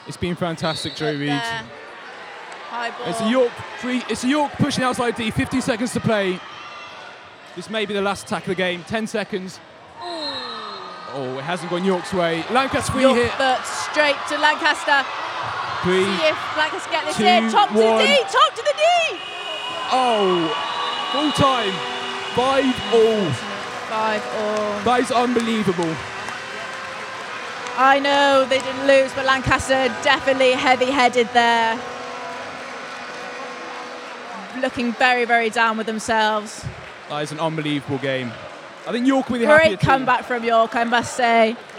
It's been fantastic, Joe Reed. High ball. It's a York pushing outside D. 50 seconds to play. This may be the last attack of the game. 10 seconds. Oh, it hasn't gone York's way. Lancaster free York hit. foot straight to Lancaster. 3. See if Lancaster get this 2, in. Top to 1. the D. Top to the D. Oh, full time. 5-all. 5-all. That is unbelievable. I know they didn't lose, but Lancaster definitely heavy-headed there. Looking very, very down with themselves. That is an unbelievable game. I think York will be the happier Great team. comeback from York, I must say.